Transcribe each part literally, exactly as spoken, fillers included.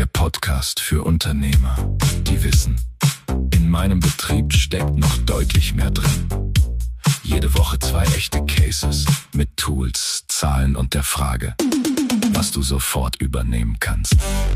Podcast für Unternehmer, die wissen, in meinem Betrieb steckt noch deutlich mehr drin. Jede Woche zwei echte Cases mit Tools, Zahlen und der Frage, was du sofort übernehmen kannst.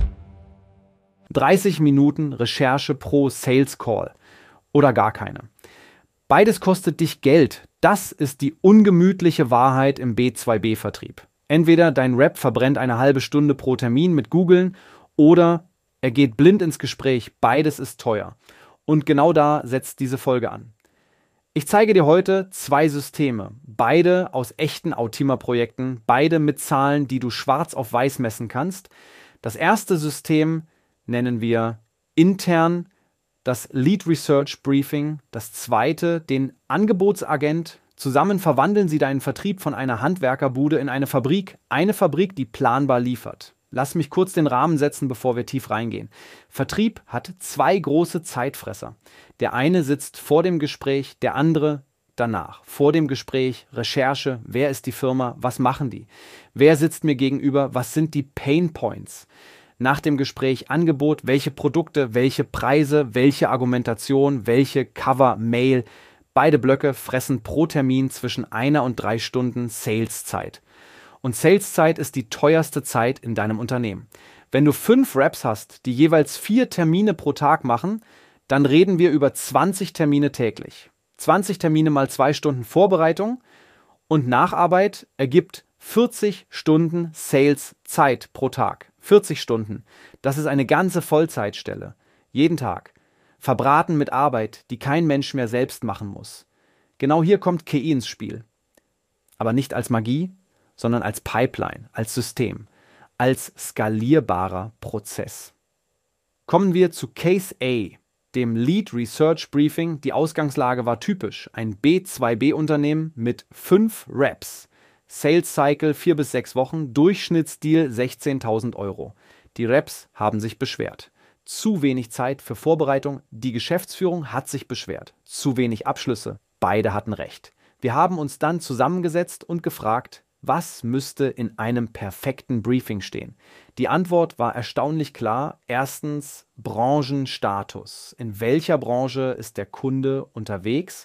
dreißig Minuten Recherche pro Sales Call oder gar keine. Beides kostet dich Geld. Das ist die ungemütliche Wahrheit im B zwei B-Vertrieb. Entweder dein Rep verbrennt eine halbe Stunde pro Termin mit Googlen oder er geht blind ins Gespräch. Beides ist teuer. Und genau da setzt diese Folge an. Ich zeige dir heute zwei Systeme, beide aus echten Autima-Projekten, beide mit Zahlen, die du schwarz auf weiß messen kannst. Das erste System nennen wir intern das Lead Research Briefing, das zweite den Angebotsagent. Zusammen verwandeln sie deinen Vertrieb von einer Handwerkerbude in eine Fabrik, eine Fabrik, die planbar liefert. Lass mich kurz den Rahmen setzen, bevor wir tief reingehen. Vertrieb hat zwei große Zeitfresser. Der eine sitzt vor dem Gespräch, der andere danach. Vor dem Gespräch, Recherche, wer ist die Firma, was machen die? Wer sitzt mir gegenüber, was sind die Pain Points? Nach dem Gespräch Angebot, welche Produkte, welche Preise, welche Argumentation, welche Cover, Mail. Beide Blöcke fressen pro Termin zwischen einer und drei Stunden Saleszeit. Und Saleszeit ist die teuerste Zeit in deinem Unternehmen. Wenn du fünf Reps hast, die jeweils vier Termine pro Tag machen, dann reden wir über zwanzig Termine täglich. zwanzig Termine mal zwei Stunden Vorbereitung und Nacharbeit ergibt vierzig Stunden Saleszeit pro Tag. vierzig Stunden. Das ist eine ganze Vollzeitstelle. Jeden Tag. Verbraten mit Arbeit, die kein Mensch mehr selbst machen muss. Genau hier kommt K I ins Spiel. Aber nicht als Magie, sondern als Pipeline, als System, als skalierbarer Prozess. Kommen wir zu Case A, dem Lead Research Briefing. Die Ausgangslage war typisch. Ein B zwei B-Unternehmen mit fünf Reps. Sales Cycle vier bis sechs Wochen, Durchschnittsdeal sechzehntausend Euro. Die Reps haben sich beschwert. Zu wenig Zeit für Vorbereitung, die Geschäftsführung hat sich beschwert. Zu wenig Abschlüsse, beide hatten recht. Wir haben uns dann zusammengesetzt und gefragt, was müsste in einem perfekten Briefing stehen? Die Antwort war erstaunlich klar. Erstens, Branchenstatus. In welcher Branche ist der Kunde unterwegs?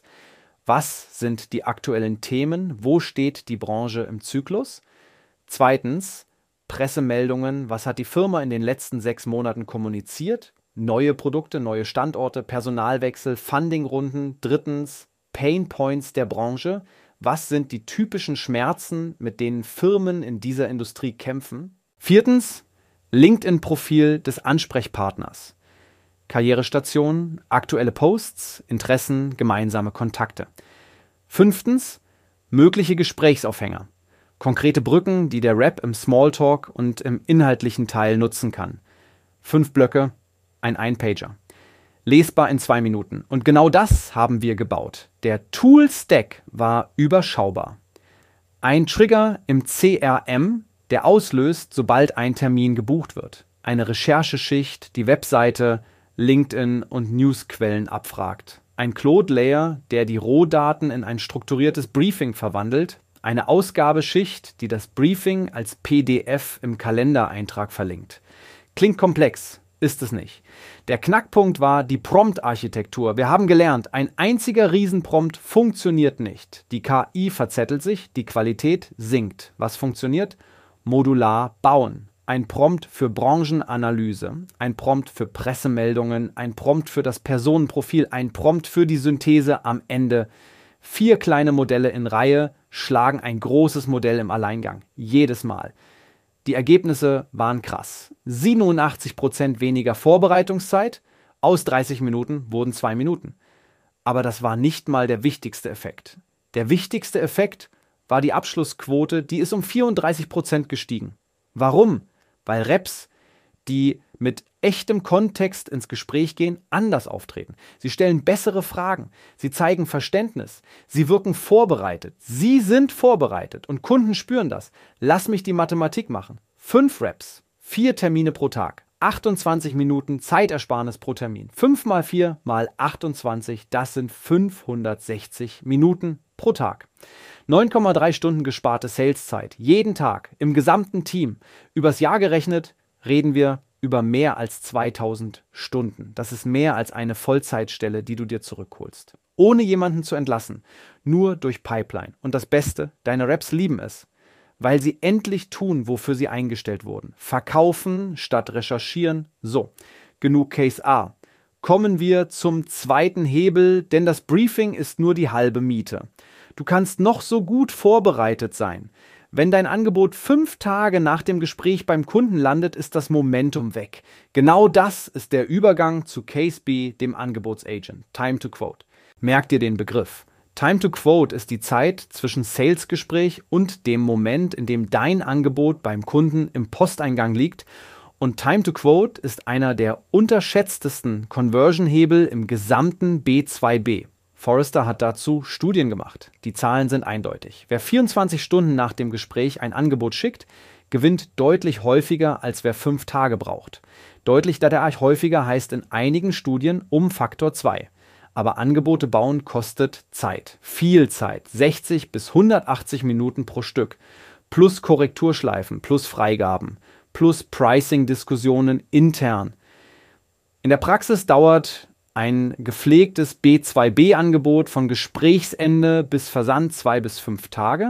Was sind die aktuellen Themen? Wo steht die Branche im Zyklus? Zweitens, Pressemeldungen. Was hat die Firma in den letzten sechs Monaten kommuniziert? Neue Produkte, neue Standorte, Personalwechsel, Fundingrunden. Drittens, Pain Points der Branche. Was sind die typischen Schmerzen, mit denen Firmen in dieser Industrie kämpfen? Viertens, LinkedIn-Profil des Ansprechpartners. Karrierestationen, aktuelle Posts, Interessen, gemeinsame Kontakte. Fünftens, mögliche Gesprächsaufhänger. Konkrete Brücken, die der Rep im Smalltalk und im inhaltlichen Teil nutzen kann. Fünf Blöcke, ein Einpager. Lesbar in zwei Minuten. Und genau das haben wir gebaut. Der Tool-Stack war überschaubar. Ein Trigger im C R M, der auslöst, sobald ein Termin gebucht wird. Eine Rechercheschicht, die Webseite, LinkedIn und Newsquellen abfragt. Ein Claude-Layer, der die Rohdaten in ein strukturiertes Briefing verwandelt. Eine Ausgabeschicht, die das Briefing als P D F im Kalendereintrag verlinkt. Klingt komplex, ist es nicht. Der Knackpunkt war die Prompt-Architektur. Wir haben gelernt, ein einziger Riesenprompt funktioniert nicht. Die K I verzettelt sich, die Qualität sinkt. Was funktioniert? Modular bauen. Ein Prompt für Branchenanalyse, ein Prompt für Pressemeldungen, ein Prompt für das Personenprofil, ein Prompt für die Synthese am Ende. Vier kleine Modelle in Reihe schlagen ein großes Modell im Alleingang. Jedes Mal. Die Ergebnisse waren krass. siebenundachtzig Prozent weniger Vorbereitungszeit, aus dreißig Minuten wurden zwei Minuten. Aber das war nicht mal der wichtigste Effekt. Der wichtigste Effekt war die Abschlussquote, die ist um vierunddreißig Prozent gestiegen. Warum? Weil Reps, die mit echtem Kontext ins Gespräch gehen, anders auftreten. Sie stellen bessere Fragen, sie zeigen Verständnis, sie wirken vorbereitet. Sie sind vorbereitet und Kunden spüren das. Lass mich die Mathematik machen. Fünf Reps, vier Termine pro Tag, achtundzwanzig Minuten Zeitersparnis pro Termin. Fünf mal vier mal achtundzwanzig, das sind fünfhundertsechzig Minuten pro Tag. neun Komma drei Stunden gesparte Saleszeit, jeden Tag, im gesamten Team. Übers Jahr gerechnet reden wir über mehr als zweitausend Stunden. Das ist mehr als eine Vollzeitstelle, die du dir zurückholst. Ohne jemanden zu entlassen, nur durch Pipeline. Und das Beste, deine Reps lieben es, weil sie endlich tun, wofür sie eingestellt wurden. Verkaufen statt recherchieren. So, genug Case A. Kommen wir zum zweiten Hebel, denn das Briefing ist nur die halbe Miete. Du kannst noch so gut vorbereitet sein. Wenn dein Angebot fünf Tage nach dem Gespräch beim Kunden landet, ist das Momentum weg. Genau das ist der Übergang zu Case B, dem Angebotsagent. Time to Quote. Merk dir den Begriff. Time to Quote ist die Zeit zwischen Salesgespräch und dem Moment, in dem dein Angebot beim Kunden im Posteingang liegt. Und Time to Quote ist einer der unterschätztesten Conversion-Hebel im gesamten B zwei B. Forrester hat dazu Studien gemacht. Die Zahlen sind eindeutig. Wer vierundzwanzig Stunden nach dem Gespräch ein Angebot schickt, gewinnt deutlich häufiger, als wer fünf Tage braucht. Deutlich häufiger heißt in einigen Studien um Faktor zwei. Aber Angebote bauen kostet Zeit. Viel Zeit. sechzig bis hundertachtzig Minuten pro Stück. Plus Korrekturschleifen, plus Freigaben, plus Pricing-Diskussionen intern. In der Praxis dauert ein gepflegtes B zwei B-Angebot von Gesprächsende bis Versand zwei bis fünf Tage.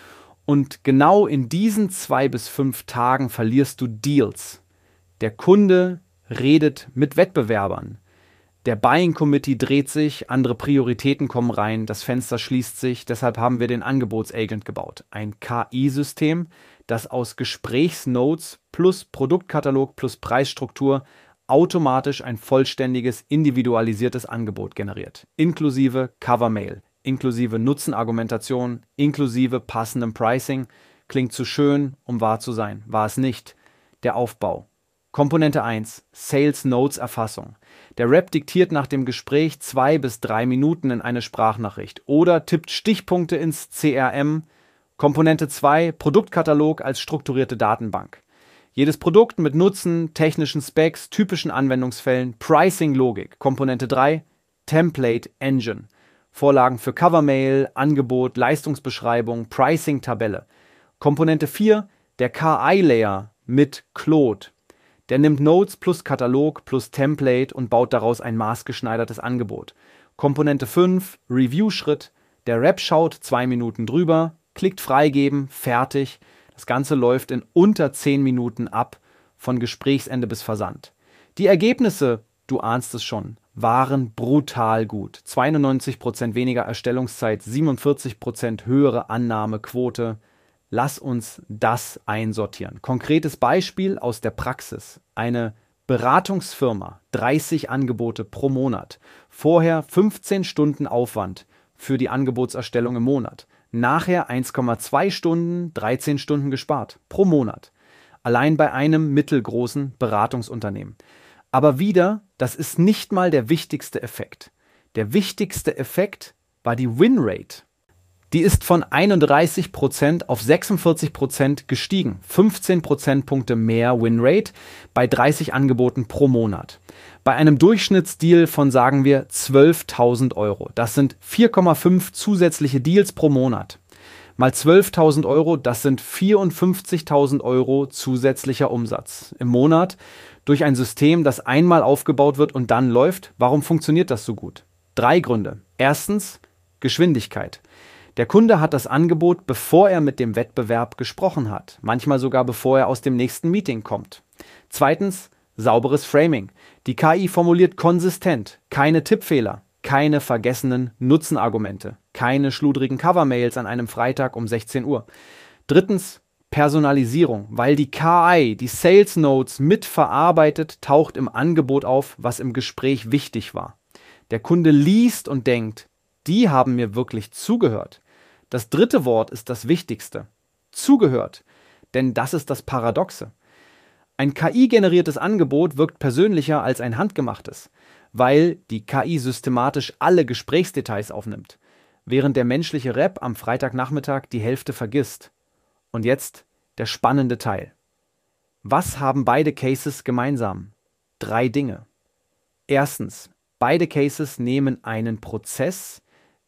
Und genau in diesen zwei bis fünf Tagen verlierst du Deals. Der Kunde redet mit Wettbewerbern. Der Buying Committee dreht sich, andere Prioritäten kommen rein, das Fenster schließt sich. Deshalb haben wir den Angebotsagent gebaut. Ein K I-System, das aus Gesprächsnotes plus Produktkatalog plus Preisstruktur automatisch ein vollständiges, individualisiertes Angebot generiert. Inklusive Covermail, inklusive Nutzenargumentation, inklusive passendem Pricing. Klingt zu schön, um wahr zu sein. War es nicht. Der Aufbau. Komponente eins. Sales Notes Erfassung. Der Rep diktiert nach dem Gespräch zwei bis drei Minuten in eine Sprachnachricht oder tippt Stichpunkte ins C R M. Komponente zwei. Produktkatalog als strukturierte Datenbank. Jedes Produkt mit Nutzen, technischen Specs, typischen Anwendungsfällen, Pricing-Logik. Komponente drei, Template Engine. Vorlagen für Covermail, Angebot, Leistungsbeschreibung, Pricing-Tabelle. Komponente vier, der K I-Layer mit Claude. Der nimmt Notes plus Katalog plus Template und baut daraus ein maßgeschneidertes Angebot. Komponente fünf, Review-Schritt. Der Rep schaut zwei Minuten drüber, klickt Freigeben, fertig. Das Ganze läuft in unter zehn Minuten ab, von Gesprächsende bis Versand. Die Ergebnisse, du ahnst es schon, waren brutal gut. zweiundneunzig Prozent weniger Erstellungszeit, siebenundvierzig Prozent höhere Annahmequote. Lass uns das einsortieren. Konkretes Beispiel aus der Praxis. Eine Beratungsfirma, dreißig Angebote pro Monat. Vorher fünfzehn Stunden Aufwand für die Angebotserstellung im Monat. Nachher eins Komma zwei Stunden, dreizehn Stunden gespart pro Monat. Allein bei einem mittelgroßen Beratungsunternehmen. Aber wieder, das ist nicht mal der wichtigste Effekt. Der wichtigste Effekt war die Winrate. Die ist von einunddreißig Prozent auf sechsundvierzig Prozent gestiegen. fünfzehn Prozentpunkte mehr Winrate bei dreißig Angeboten pro Monat. Bei einem Durchschnittsdeal von, sagen wir, zwölftausend Euro. Das sind vier Komma fünf zusätzliche Deals pro Monat. Mal zwölftausend Euro, das sind vierundfünfzigtausend Euro zusätzlicher Umsatz im Monat durch ein System, das einmal aufgebaut wird und dann läuft. Warum funktioniert das so gut? Drei Gründe. Erstens, Geschwindigkeit. Der Kunde hat das Angebot, bevor er mit dem Wettbewerb gesprochen hat. Manchmal sogar bevor er aus dem nächsten Meeting kommt. Zweitens, sauberes Framing. Die K I formuliert konsistent, keine Tippfehler, keine vergessenen Nutzenargumente, keine schludrigen Covermails an einem Freitag um sechzehn Uhr. Drittens, Personalisierung. Weil die K I die Sales Notes mitverarbeitet, taucht im Angebot auf, was im Gespräch wichtig war. Der Kunde liest und denkt, die haben mir wirklich zugehört. Das dritte Wort ist das Wichtigste. Zugehört. Denn das ist das Paradoxe. Ein K I-generiertes Angebot wirkt persönlicher als ein handgemachtes, weil die K I systematisch alle Gesprächsdetails aufnimmt, während der menschliche Rep am Freitagnachmittag die Hälfte vergisst. Und jetzt der spannende Teil. Was haben beide Cases gemeinsam? Drei Dinge. Erstens, beide Cases nehmen einen Prozess,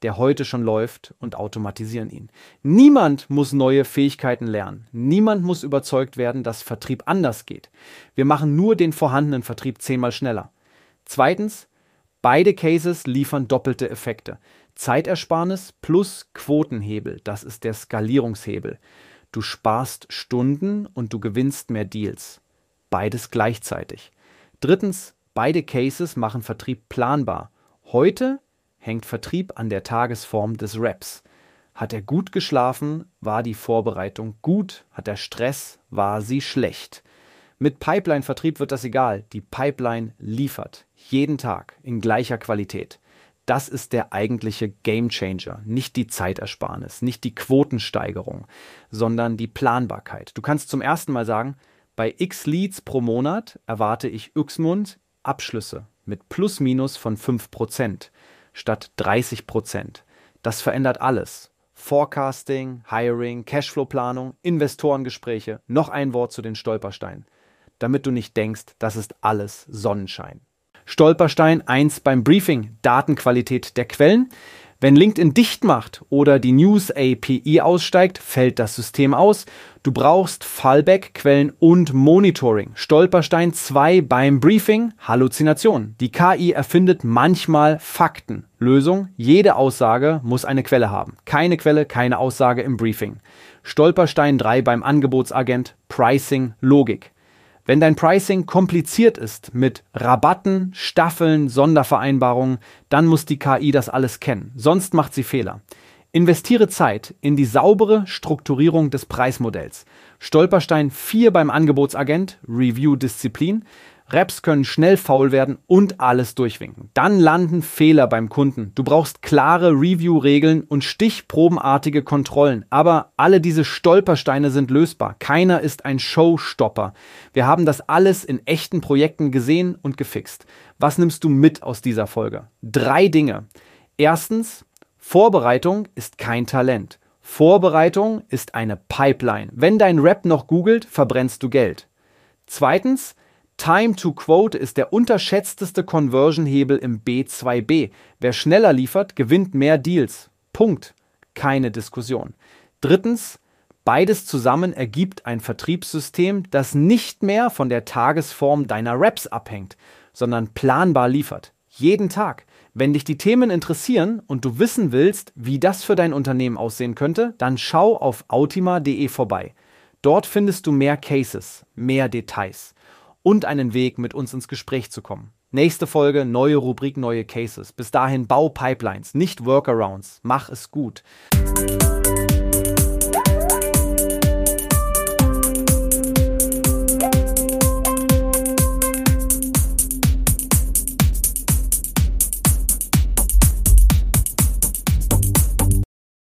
der heute schon läuft und automatisieren ihn. Niemand muss neue Fähigkeiten lernen. Niemand muss überzeugt werden, dass Vertrieb anders geht. Wir machen nur den vorhandenen Vertrieb zehnmal schneller. Zweitens, beide Cases liefern doppelte Effekte. Zeitersparnis plus Quotenhebel, das ist der Skalierungshebel. Du sparst Stunden und du gewinnst mehr Deals. Beides gleichzeitig. Drittens, beide Cases machen Vertrieb planbar. Heute hängt Vertrieb an der Tagesform des Reps. Hat er gut geschlafen, war die Vorbereitung gut. Hat er Stress, war sie schlecht. Mit Pipeline-Vertrieb wird das egal. Die Pipeline liefert. Jeden Tag in gleicher Qualität. Das ist der eigentliche Gamechanger. Nicht die Zeitersparnis, nicht die Quotensteigerung, sondern die Planbarkeit. Du kannst zum ersten Mal sagen, bei X Leads pro Monat erwarte ich Yxmund Abschlüsse mit plus minus von fünf Prozent. Statt dreißig Prozent. Das verändert alles. Forecasting, Hiring, Cashflow-Planung, Investorengespräche. Noch ein Wort zu den Stolpersteinen. Damit du nicht denkst, das ist alles Sonnenschein. Stolperstein eins beim Briefing, Datenqualität der Quellen. Wenn LinkedIn dicht macht oder die News A P I aussteigt, fällt das System aus. Du brauchst Fallback, Quellen und Monitoring. Stolperstein zwei beim Briefing, Halluzination. Die K I erfindet manchmal Fakten. Lösung, jede Aussage muss eine Quelle haben. Keine Quelle, keine Aussage im Briefing. Stolperstein drei beim Angebotsagent, Pricing, Logik. Wenn dein Pricing kompliziert ist mit Rabatten, Staffeln, Sondervereinbarungen, dann muss die K I das alles kennen. Sonst macht sie Fehler. Investiere Zeit in die saubere Strukturierung des Preismodells. Stolperstein vier beim Angebotsagent, Review-Disziplin. Reps können schnell faul werden und alles durchwinken. Dann landen Fehler beim Kunden. Du brauchst klare Review-Regeln und stichprobenartige Kontrollen. Aber alle diese Stolpersteine sind lösbar. Keiner ist ein Showstopper. Wir haben das alles in echten Projekten gesehen und gefixt. Was nimmst du mit aus dieser Folge? Drei Dinge. Erstens, Vorbereitung ist kein Talent. Vorbereitung ist eine Pipeline. Wenn dein Rep noch googelt, verbrennst du Geld. Zweitens, Time to Quote ist der unterschätzteste Conversion-Hebel im B zwei B. Wer schneller liefert, gewinnt mehr Deals. Punkt. Keine Diskussion. Drittens, beides zusammen ergibt ein Vertriebssystem, das nicht mehr von der Tagesform deiner Reps abhängt, sondern planbar liefert. Jeden Tag. Wenn dich die Themen interessieren und du wissen willst, wie das für dein Unternehmen aussehen könnte, dann schau auf autima punkt de vorbei. Dort findest du mehr Cases, mehr Details und einen Weg, mit uns ins Gespräch zu kommen. Nächste Folge, neue Rubrik, neue Cases. Bis dahin bau Pipelines, nicht Workarounds. Mach es gut.